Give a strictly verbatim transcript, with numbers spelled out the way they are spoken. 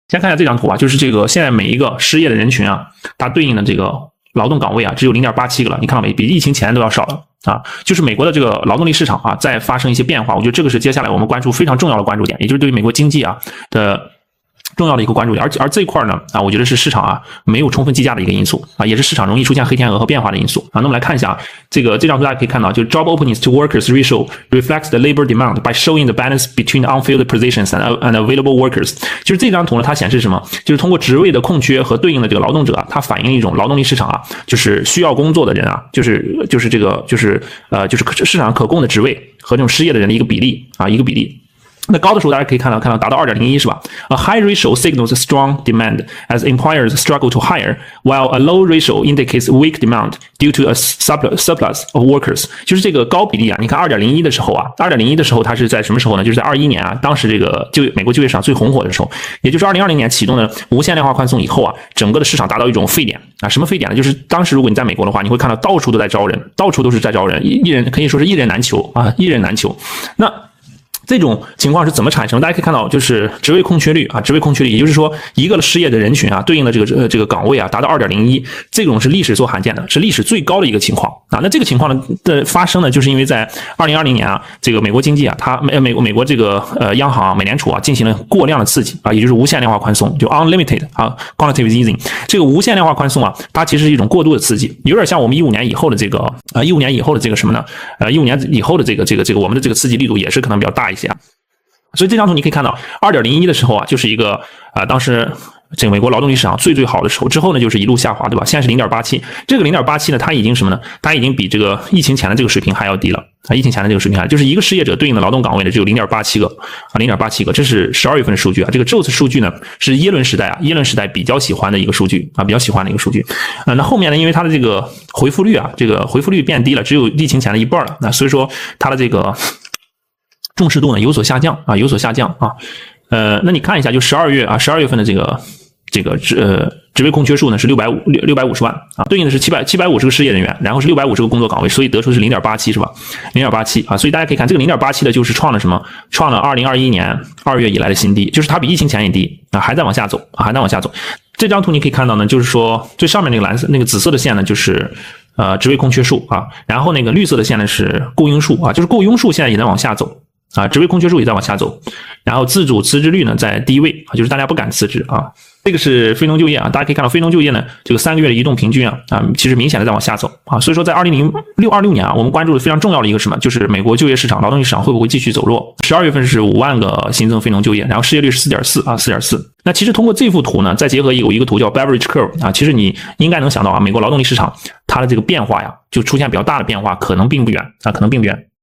先看一下这张图啊，就是这个现在每一个失业的人群啊，它对应的这个劳动岗位啊，只有 零点八七 个了，你看到没？比疫情前都要少了啊。就是美国的这个劳动力市场啊，在发生一些变化，我觉得这个是接下来我们关注非常重要的关注点，也就是对于美国经济啊的重要的一个关注点，而而这一块呢啊，我觉得是市场啊没有充分计价的一个因素啊，也是市场容易出现黑天鹅和变化的因素啊。那么来看一下这个这张图，大家可以看到，就是 job openings to workers ratio reflects the labor demand by showing the balance between unfilled positions and and available workers。就是这张图呢，它显示什么？就是通过职位的空缺和对应的这个劳动者啊，它反映一种劳动力市场啊，就是需要工作的人啊，就是就是这个就是呃就是市场可供的职位和这种失业的人的一个比例啊，一个比例。那高的时候大家可以看到，看到达到 二点零一 是吧？ A high ratio signals a strong demand as employers struggle to hire, while a low ratio indicates weak demand due to a surplus of workers。 就是这个高比例啊，你看 二点零一 的时候啊 ,二点零一 的时候它是在什么时候呢？就是在二一年啊，当时这个就美国就业市场最红火的时候，也就是二零二零年启动的无限量化宽松以后啊，整个的市场达到一种沸点啊。什么沸点呢？就是当时如果你在美国的话，你会看到到处都在招人，到处都是在招人，一人可以说是一人难求啊，一人难求。那这种情况是怎么产生？大家可以看到，就是职位空缺率啊，职位空缺率，也就是说，一个失业的人群啊，对应的这个呃这个岗位啊，达到 二点零一， 这种是历史所罕见的，是历史最高的一个情况啊。那这个情况呢的发生呢，就是因为在二零二零年啊，这个美国经济啊，它美美国美国这个呃央行、啊、美联储啊进行了过量的刺激啊，也就是无限量化宽松，就 unlimited 啊 quantitative easing。这个无限量化宽松啊，它其实是一种过度的刺激，有点像我们一五年以后的这个啊一五年以后的这个什么呢？呃一五年以后的这个这个这个我们的这个刺激力度也是可能比较大一些啊。所以这张图你可以看到 二点零一 的时候啊，就是一个啊、呃、当时这个美国劳动力市场最最好的时候，之后呢就是一路下滑，对吧？现在是 零点八七， 这个 零点八七 呢，它已经什么呢？它已经比这个疫情前的这个水平还要低了啊！疫情前的这个水平还就是一个失业者对应的劳动岗位呢只有 零点八七 个啊 零点八七 个，这是十二月份的数据啊。这个这次数据呢是耶伦时代啊耶伦时代比较喜欢的一个数据啊，比较喜欢的一个数据。呃那后面呢，因为它的这个回复率啊，这个回复率变低了，只有疫情前的一半了，那所以说它的这个重视度呢有所下降啊，有所下降啊。呃，那你看一下，就十二月啊，十二月份的这个这个呃职位空缺数呢是六百五六百五十万啊，对应的是七百七百五十个失业人员，然后是六百五十个工作岗位，所以得出是 零点八七 是吧 ？零点八七 啊，所以大家可以看这个 零点八七 的就是创了什么？创了二零二一年二月以来的新低，就是它比疫情前也低啊，还在往下走啊，还在往下走。这张图你可以看到呢，就是说最上面那个蓝色那个紫色的线呢就是呃职位空缺数啊，然后那个绿色的线呢是雇佣数啊，就是雇佣数现在也在往下走。啊，职位空缺数也在往下走，然后自主辞职率呢在低位啊，就是大家不敢辞职啊。这个是非农就业啊，大家可以看到非农就业呢这个三个月的移动平均啊啊，其实明显的在往下走啊。所以说在二零零六、二六年啊，我们关注的非常重要的一个什么，就是美国就业市场、劳动力市场会不会继续走弱？十二月份是五万个新增非农就业，然后失业率是 四点四 啊 ，四点四。那其实通过这幅图呢，再结合有一个图叫 Beveridge Curve 啊，其实你应该能想到啊，美国劳动力市场它的这个变化呀，就出现比较大的变化，可能并不远啊，可能并不远。